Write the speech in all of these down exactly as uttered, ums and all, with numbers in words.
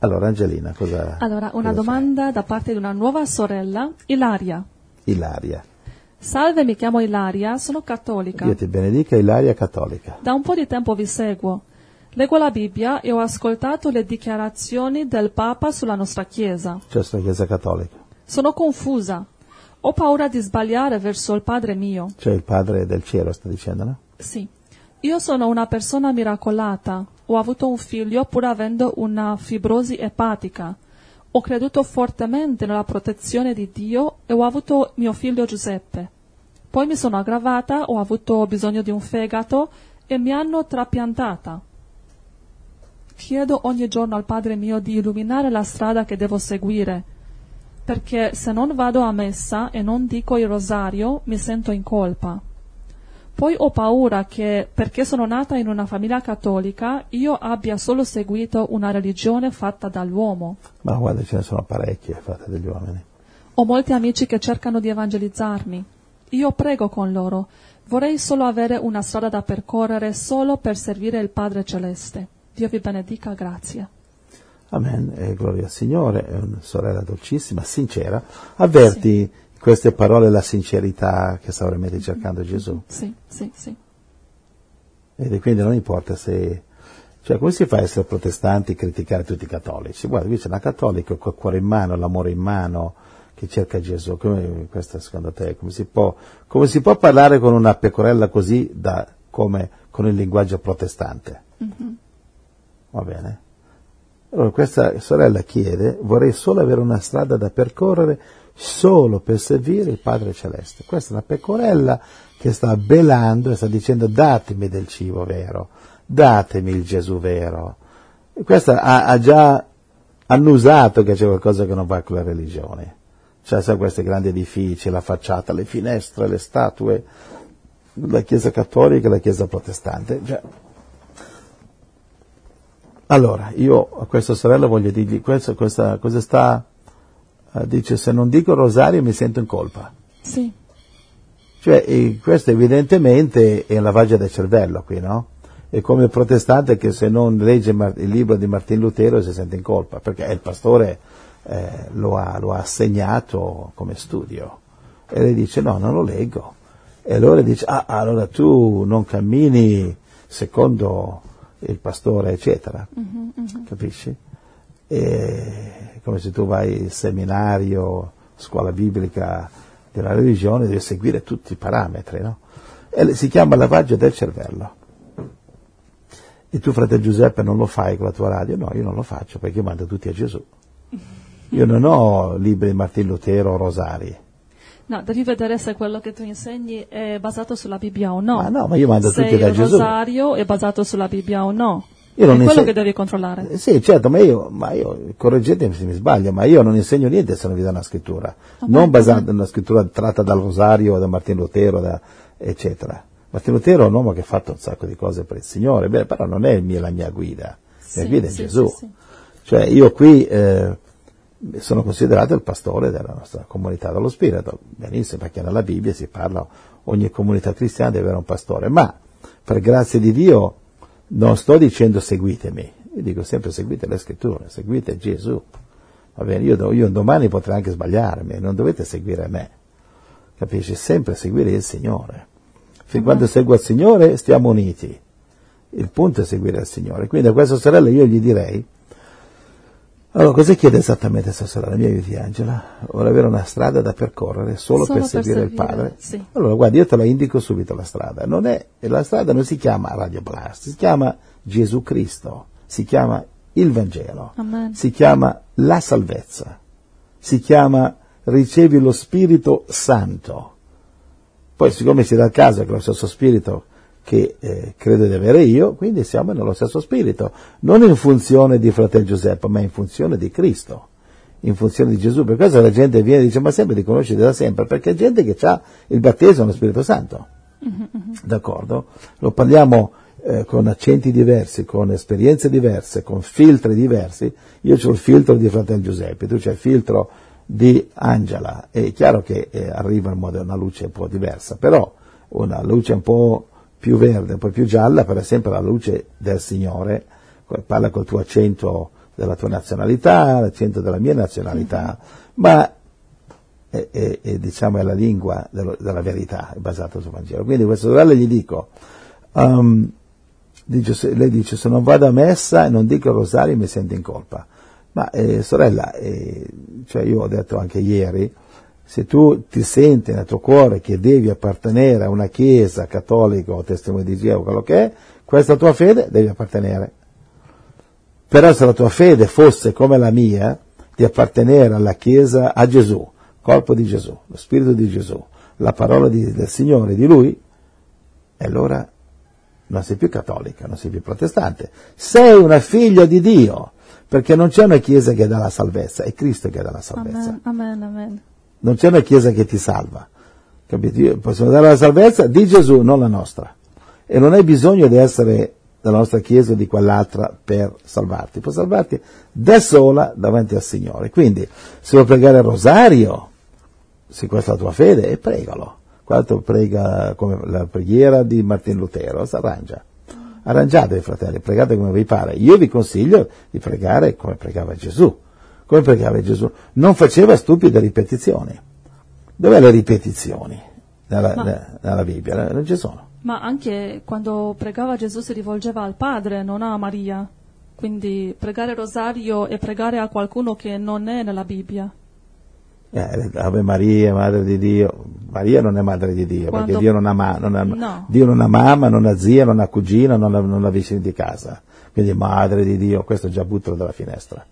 Allora, Angelina, cosa... Allora, una cosa domanda da parte di una nuova sorella, Ilaria. c'è? Ilaria. Salve, mi chiamo Ilaria, sono cattolica. Dio ti benedica, Ilaria cattolica. Da un po' di tempo vi seguo. Leggo la Bibbia e ho ascoltato le dichiarazioni del Papa sulla nostra Chiesa. Cioè, sulla Chiesa cattolica. Sono confusa. Ho paura di sbagliare verso il Padre mio. Cioè, il Padre del cielo, sta dicendo, no? Sì. Io sono una persona miracolata. Ho avuto un figlio pur avendo una fibrosi epatica. Ho creduto fortemente nella protezione di Dio e ho avuto mio figlio Giuseppe. Poi mi sono aggravata, ho avuto bisogno di un fegato e mi hanno trapiantata. Chiedo ogni giorno al Padre mio di illuminare la strada che devo seguire, perché se non vado a messa e non dico il rosario mi sento in colpa. Poi ho paura che, perché sono nata in una famiglia cattolica, io abbia solo seguito una religione fatta dall'uomo. Ma guarda, ce ne sono parecchie fatte dagli uomini. Ho molti amici che cercano di evangelizzarmi. Io prego con loro. Vorrei solo avere una strada da percorrere solo per servire il Padre Celeste. Dio vi benedica, grazie. Amen, e gloria al Signore, è una sorella dolcissima, sincera. Avverti in queste parole la sincerità che sta veramente cercando Gesù. Sì, sì, sì. E quindi non importa se... Cioè, come si fa a essere protestanti e criticare tutti i cattolici? Guarda, qui c'è una cattolica col cuore in mano, l'amore in mano, che cerca Gesù. Come, questa secondo te, come si può, come si può parlare con una pecorella così da, come con il linguaggio protestante? Mm-hmm. Va bene? Allora questa sorella chiede, vorrei solo avere una strada da percorrere solo per servire il Padre Celeste. Questa è una pecorella che sta belando e sta dicendo datemi del cibo vero, datemi il Gesù vero. E questa ha, ha già annusato che c'è qualcosa che non va con la religione. Cioè, sai, questi grandi edifici, la facciata, le finestre, le statue, la Chiesa cattolica e la Chiesa protestante. Cioè, allora, io a questa sorella voglio dirgli, questa, questa, cosa sta, uh, dice, se non dico il rosario mi sento in colpa. Sì. Cioè, e questo evidentemente è un lavaggio del cervello qui, no? È come il protestante che se non legge il libro di Martin Lutero si sente in colpa, perché il pastore eh, lo, ha, lo ha assegnato come studio. E lei dice, no, non lo leggo. E allora dice, ah, allora tu non cammini secondo il pastore, eccetera, Mm-hmm, mm-hmm. capisci? E come se tu vai al seminario, scuola biblica della religione, devi seguire tutti i parametri, no? E si chiama lavaggio del cervello. E tu, fratello Giuseppe, non lo fai con la tua radio? No, io non lo faccio perché io mando tutti a Gesù. Io non ho libri di Martin Lutero o rosari. No, devi vedere se quello che tu insegni è basato sulla Bibbia o no. Ma no, ma io mando se tutti da Gesù. Se il rosario è basato sulla Bibbia o no. Io non è quello inseg- che devi controllare. Eh, sì, certo, ma io, ma io, correggetemi se mi sbaglio, ma io non insegno niente se non vi do una scrittura. Oh, non beh, basata beh. in una scrittura tratta dal rosario, da Martin Lutero, da, eccetera. Martin Lutero è un uomo che ha fatto un sacco di cose per il Signore, beh, però non è il mio, la mia guida. Sì, la guida è sì, Gesù. sì, sì. Cioè, io qui eh, sono considerato il pastore della nostra comunità dello Spirito, benissimo, perché nella Bibbia si parla, ogni comunità cristiana deve avere un pastore, ma per grazia di Dio non sto dicendo seguitemi, io dico sempre seguite le scritture, seguite Gesù. Va bene, io, io domani potrei anche sbagliarmi, non dovete seguire me, capisci? Sempre seguire il Signore. Fin uh-huh. quando seguo il Signore stiamo uniti. Il punto è seguire il Signore. Quindi a questa sorella io gli direi, allora cosa chiede esattamente questa sorella? Mi aiuti Angela? Vuole avere una strada da percorrere solo, solo per, per seguire, seguire il Padre? Sì. Allora guarda, io te la indico subito la strada. Non è, la strada non si chiama Radio Blast, si chiama Gesù Cristo, si chiama il Vangelo, Amen. Si chiama la salvezza, si chiama ricevi lo Spirito Santo. Poi siccome si dà il caso che lo stesso Spirito che eh, credo di avere io, quindi siamo nello stesso spirito, non in funzione di fratello Giuseppe, ma in funzione di Cristo, in funzione di Gesù. Per questo la gente viene e dice, ma sempre li conosci da sempre, perché è gente che ha il battesimo nello Spirito Santo, mm-hmm. d'accordo? Lo parliamo eh, con accenti diversi, con esperienze diverse, con filtri diversi. Io ho il filtro di fratello Giuseppe, tu c'hai il filtro di Angela, è chiaro che eh, arriva in modo una luce un po' diversa, però una luce un po' più verde, un po' più gialla, però è sempre la luce del Signore. Parla col tuo accento della tua nazionalità, l'accento della mia nazionalità, mm-hmm. ma è, è, è, diciamo, è la lingua dello, della verità, è basata sul Vangelo. Quindi questa sorella gli dico, um, dice, lei dice, se non vado a messa e non dico il rosario mi sento in colpa. Ma eh, sorella, eh, cioè io ho detto anche ieri, se tu ti senti nel tuo cuore che devi appartenere a una chiesa cattolica o testimone di Geova, quello che è, questa tua fede devi appartenere. Però se la tua fede fosse come la mia, di appartenere alla chiesa, a Gesù, corpo di Gesù, lo spirito di Gesù, la parola di, del Signore, di Lui, e allora non sei più cattolica, non sei più protestante, sei una figlia di Dio. Perché non c'è una chiesa che dà la salvezza, è Cristo che dà la salvezza. Amen, amen, amen. Non c'è una chiesa che ti salva. Capito? Possiamo dare la salvezza di Gesù, non la nostra. E non hai bisogno di essere della nostra chiesa o di quell'altra per salvarti. Può salvarti da sola davanti al Signore. Quindi, se vuoi pregare il rosario, se questa è la tua fede, e pregalo. Quando prega come la preghiera di Martin Lutero, si arrangia. Arrangiatevi, fratelli, pregate come vi pare. Io vi consiglio di pregare come pregava Gesù. Come pregava Gesù? Non faceva stupide ripetizioni. Dov'è le ripetizioni nella, ma, nella Bibbia? Non ci sono. Ma anche quando pregava Gesù si rivolgeva al Padre, non a Maria. Quindi pregare il rosario e pregare a qualcuno che non è nella Bibbia. Eh, Ave Maria, Madre di Dio. Maria non è Madre di Dio, Quando... perché Dio non ha, ma, non ha, no. Dio non ha mamma, non ha zia, non ha cugina, non ha, non ha vicini di casa. Quindi Madre di Dio, questo già buttalo dalla finestra.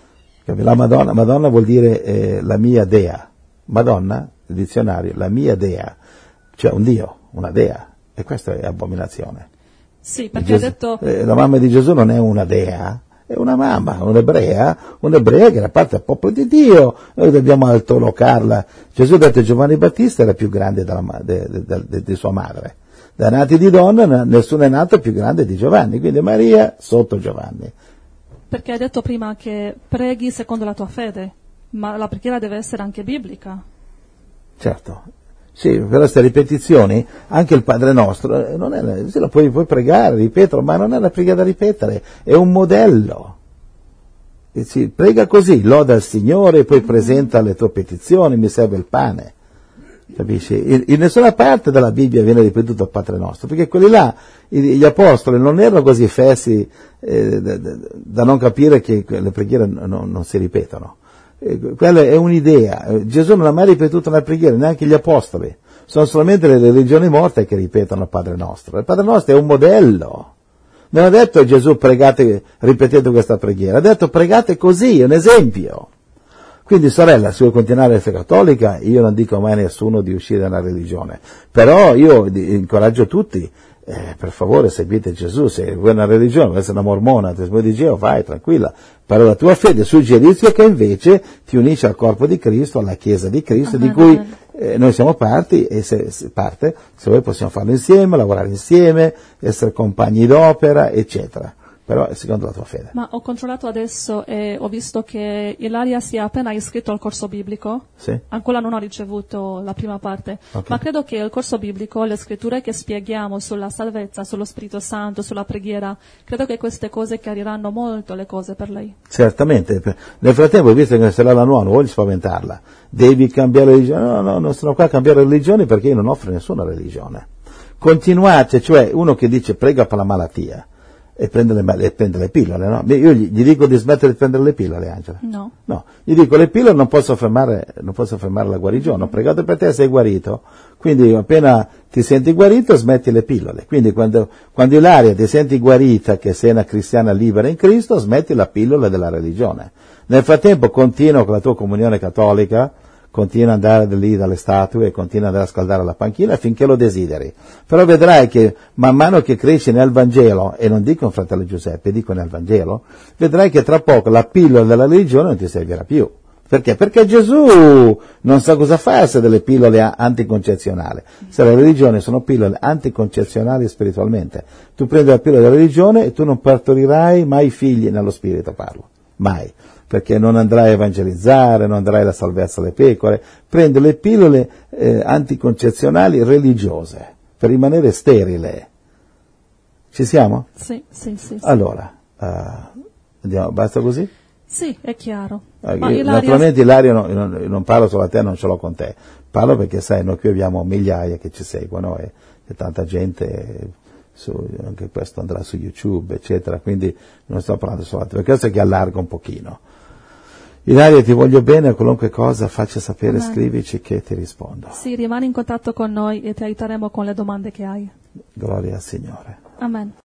La Madonna, Madonna vuol dire eh, la mia dea. Madonna, il dizionario, la mia dea, cioè un Dio, una dea. E questa è abominazione. Sì, perché Gesù, ha detto... Eh, la mamma di Gesù non è una dea, è una mamma, un'ebrea, un'ebrea che era parte del popolo di Dio, noi dobbiamo altolocarla. Gesù ha detto che Giovanni Battista era più grande della, de, de, de, de, di sua madre. Da nati di donna nessuno è nato più grande di Giovanni, quindi Maria sotto Giovanni. Perché hai detto prima che preghi secondo la tua fede, ma la preghiera deve essere anche biblica. Certo. Sì, per queste ripetizioni, anche il Padre Nostro, non è, se la puoi, puoi pregare, ripeterlo, ma non è una preghiera da ripetere, è un modello. E si prega così, loda il Signore, poi presenta le tue petizioni, mi serve il pane. Capisci? In, in nessuna parte della Bibbia viene ripetuto il Padre Nostro, perché quelli là, gli apostoli, non erano così fessi eh, da, da non capire che le preghiere non, non si ripetono. Quella è un'idea. Gesù non ha mai ripetuto una preghiera, neanche gli apostoli. Sono solamente le religioni morte che ripetono il Padre Nostro. Il Padre Nostro è un modello. Non ha detto Gesù pregate, ripetete questa preghiera, ha detto pregate così, è un esempio. Quindi sorella, se vuoi continuare a essere cattolica, io non dico mai a nessuno di uscire dalla religione, però io incoraggio tutti, eh, per favore seguite Gesù, se vuoi una religione, vuoi essere una mormona, testimone di Geova, vai tranquilla, però la tua fede suggerisce che invece ti unisci al corpo di Cristo, alla Chiesa di Cristo, ah, di cui eh, noi siamo parti, e se, se parte, se vuoi possiamo farlo insieme, lavorare insieme, essere compagni d'opera, eccetera. Però è secondo la tua fede. Ma ho controllato adesso e ho visto che Ilaria si è appena iscritto al corso biblico. Sì. Ancora non ho ricevuto la prima parte. Okay. Ma credo che il corso biblico, le scritture che spieghiamo sulla salvezza, sullo Spirito Santo, sulla preghiera, credo che queste cose chiariranno molto le cose per lei. Certamente. Nel frattempo, visto che sarà la nuova, non voglio spaventarla. Devi cambiare religione. No, no, non sono qua a cambiare religione perché io non offro nessuna religione. Continuate, cioè uno che dice prega per la malattia. E prende le, e prende le pillole, no? Io gli, gli dico di smettere di prendere le pillole, Angela. No. No. Gli dico le pillole non posso fermare, non posso fermare la guarigione. Ho pregato per te, sei guarito. Quindi appena ti senti guarito, smetti le pillole. Quindi quando, quando Ilaria ti senti guarita, che sei una cristiana libera in Cristo, smetti la pillola della religione. Nel frattempo continua con la tua comunione cattolica, continua ad andare lì dalle statue, continua ad andare a scaldare la panchina finché lo desideri. Però vedrai che man mano che cresci nel Vangelo, e non dico in fratello Giuseppe, dico nel Vangelo, vedrai che tra poco la pillola della religione non ti servirà più. Perché? Perché Gesù non sa cosa farsi delle pillole anticoncezionali. Se le religioni sono pillole anticoncezionali spiritualmente, tu prendi la pillola della religione e tu non partorirai mai figli nello spirito, parlo. Mai. Perché non andrai a evangelizzare, non andrai alla salvezza alle pecore, prendi le pillole eh, anticoncezionali religiose per rimanere sterile. Ci siamo? Sì, sì, sì. sì. Allora, uh, Andiamo, basta così? Sì, è chiaro. Eh, Ma io, Ilaria- naturalmente Ilaria non, non, non parlo solo a te, non ce l'ho con te, parlo perché sai, noi qui abbiamo migliaia che ci seguono e, e tanta gente, su, anche questo andrà su YouTube, eccetera, quindi non sto parlando solo a te, per questo è che allarga un pochino. Ilaria, ti voglio bene, qualunque cosa faccia sapere, Amen. scrivici che ti rispondo. Sì, rimani in contatto con noi e ti aiuteremo con le domande che hai. Gloria al Signore. Amen.